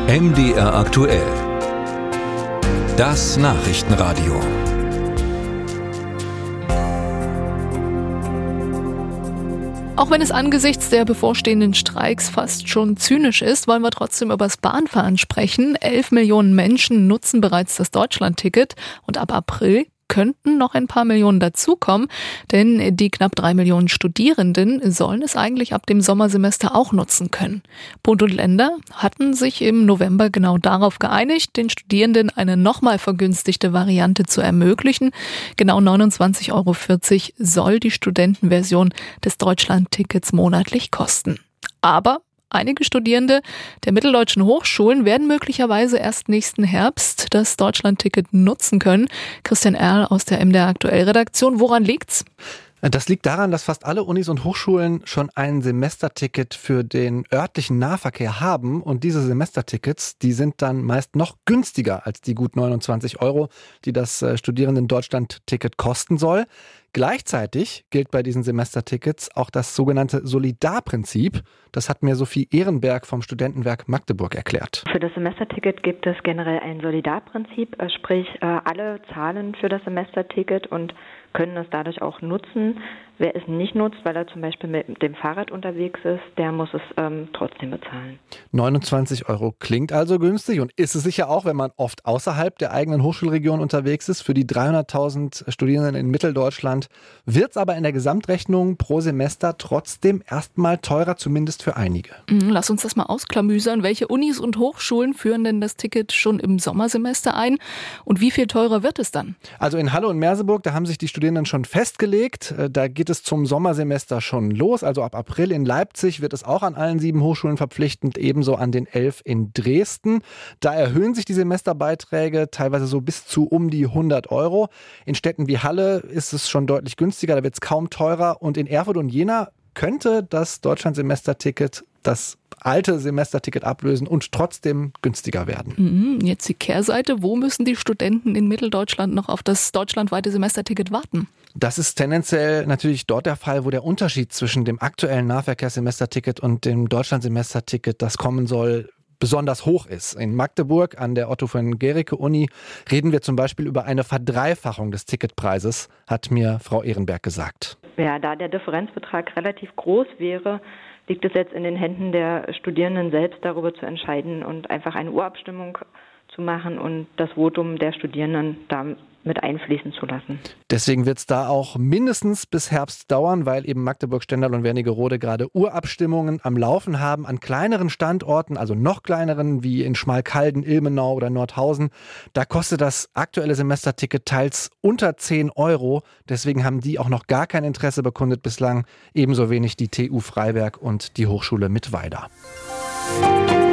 MDR aktuell. Das Nachrichtenradio. Auch wenn es angesichts der bevorstehenden Streiks fast schon zynisch ist, wollen wir trotzdem über das Bahnfahren sprechen. 11 Millionen Menschen nutzen bereits das Deutschlandticket und ab April könnten noch ein paar Millionen dazukommen, denn die knapp 3 Millionen Studierenden sollen es eigentlich ab dem Sommersemester auch nutzen können. Bund und Länder hatten sich im November genau darauf geeinigt, den Studierenden eine nochmal vergünstigte Variante zu ermöglichen. Genau 29,40 € soll die Studentenversion des Deutschlandtickets monatlich kosten. Aber einige Studierende der mitteldeutschen Hochschulen werden möglicherweise erst nächsten Herbst das Deutschlandticket nutzen können. Christian Erl aus der MDR Aktuell-Redaktion. Woran liegt's? Das liegt daran, dass fast alle Unis und Hochschulen schon ein Semesterticket für den örtlichen Nahverkehr haben. Und diese Semestertickets, die sind dann meist noch günstiger als die gut 29 €, die das Studierenden-Deutschland-Ticket kosten soll. Gleichzeitig gilt bei diesen Semestertickets auch das sogenannte Solidarprinzip. Das hat mir Sophie Ehrenberg vom Studentenwerk Magdeburg erklärt. Für das Semesterticket gibt es generell ein Solidarprinzip, sprich alle zahlen für das Semesterticket und können es dadurch auch nutzen. Wer es nicht nutzt, weil er zum Beispiel mit dem Fahrrad unterwegs ist, der muss es trotzdem bezahlen. 29 € klingt also günstig und ist es sicher auch, wenn man oft außerhalb der eigenen Hochschulregion unterwegs ist. Für die 300.000 Studierenden in Mitteldeutschland wird es aber in der Gesamtrechnung pro Semester trotzdem erstmal teurer, zumindest für einige. Lass uns das mal ausklamüsern. Welche Unis und Hochschulen führen denn das Ticket schon im Sommersemester ein? Und wie viel teurer wird es dann? Also in Halle und Merseburg, da haben sich die Studierenden schon festgelegt. Da geht es zum Sommersemester schon los. Also ab April in Leipzig wird es auch an allen 7 Hochschulen verpflichtend, ebenso an den 11 in Dresden. Da erhöhen sich die Semesterbeiträge teilweise so bis zu um die 100 €. In Städten wie Halle ist es schon deutlich günstiger, da wird es kaum teurer. Und in Erfurt und Jena könnte das Deutschland-Semesterticket das alte Semesterticket ablösen und trotzdem günstiger werden. Jetzt die Kehrseite. Wo müssen die Studenten in Mitteldeutschland noch auf das deutschlandweite Semesterticket warten? Das ist tendenziell natürlich dort der Fall, wo der Unterschied zwischen dem aktuellen Nahverkehrssemesterticket und dem Deutschlandsemesterticket, das kommen soll, besonders hoch ist. In Magdeburg an der Otto von Guericke Uni reden wir zum Beispiel über eine Verdreifachung des Ticketpreises, hat mir Frau Ehrenberg gesagt. Ja, da der Differenzbetrag relativ groß wäre, liegt es jetzt in den Händen der Studierenden selbst, darüber zu entscheiden und einfach eine Urabstimmung zu machen und das Votum der Studierenden da mit einfließen zu lassen. Deswegen wird es da auch mindestens bis Herbst dauern, weil eben Magdeburg, Stendal und Wernigerode gerade Urabstimmungen am Laufen haben. An kleineren Standorten, also noch kleineren wie in Schmalkalden, Ilmenau oder Nordhausen, da kostet das aktuelle Semesterticket teils unter 10 €. Deswegen haben die auch noch gar kein Interesse bekundet bislang. Ebenso wenig die TU Freiberg und die Hochschule Mittweida.